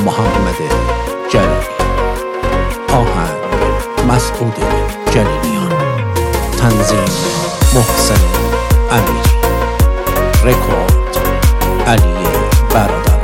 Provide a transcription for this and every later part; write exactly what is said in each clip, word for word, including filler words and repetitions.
محمد جلیلی. آهنگ مسعود جلیلیان. تنظیم محسن امیری. رکورد علی برادران.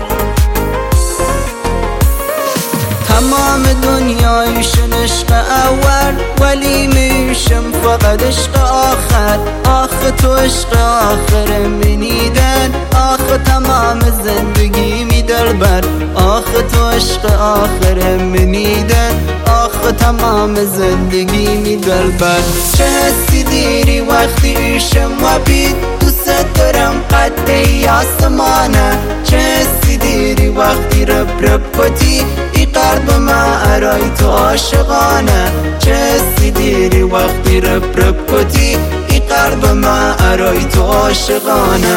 تمام دنیایشون عشق اول، ولی میشم فقط عشق آخر. آخه تو عشق آخر منیدن، آخه تمام زندگی می در بر. آخه تو عشق آخر منیدن، آخه تمام زندگی می در بر. چه حسی دیری وقتی ایشم و بید، دوست دارم قد آسمانه. چه حسی دیری وقتی رب رب کتی، ای قلب من ارای تو عاشقانه. چه حسی دیری وقتی رب رب کتی، ای قلب من ارای تو عاشقانه.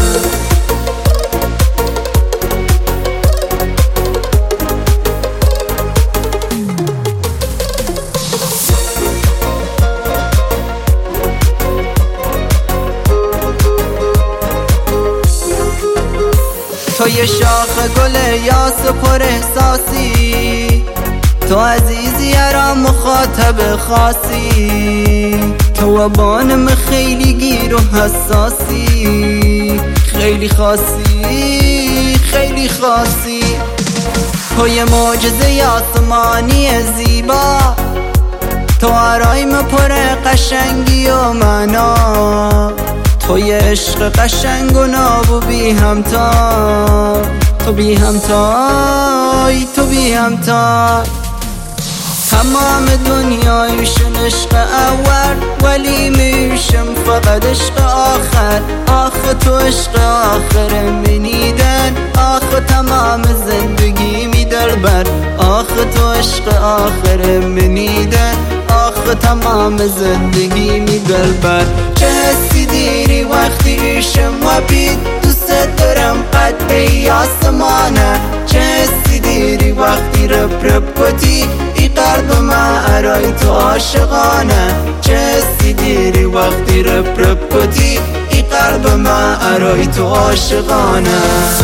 تو یه شاخ گل یاس پر احساسی، تو عزیزی یارا مخاطب خاصی. تو بانم خیلی گیر و حساسی، خیلی خاصی خیلی خاصی. تو یه معجزه آسمانی زیبا، تو آرایم پر قشنگی و معنا. تو یه عشق قشنگ و ناب و بی همتا، تو بی همتای تو بی همتا. تمام دنیایشون عشق اول، ولی میشم فقط عشق آخر. آخه تو عشق آخر منیدن، آخه تمام زندگی می در بر. آخه تو عشق آخر منیدن، آخه تمام زندگی می در بر. چه حسی دیری وقتی ایشم و بید، دوست دارم قد آسمانه. چه حسی دیری وقتی رب رب کتی، ای قلب من ارای تو عاشقانه. چه حسی دیری وقتی رب رب کتی، ای قلب من ارای تو عاشقانه.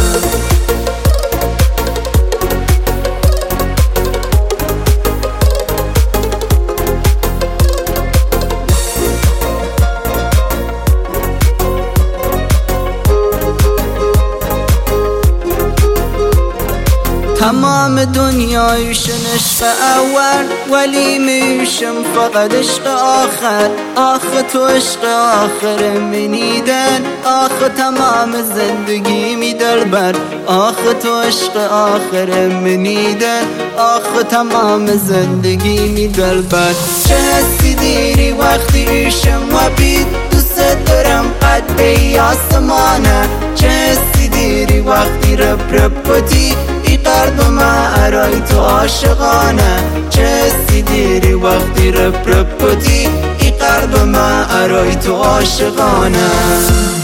تمام دنیایشون عشق اول، ولی میشم فقط عشق آخر. آخه تو عشق آخر منیدن، آخه تمام زندگی می در بر. آخه تو عشق آخر منیدن، آخه تمام زندگی می در بر. چه حسی دیری وقتی ایشم و بید، دوست دارم قد آسمانه. چه حسی دیری وقتی رب رب کتی، ای قلب من ارای تو عاشقانه. چه حسی دیری وقتی رب رب کتی، ای قلب من ارای تو عاشقانه.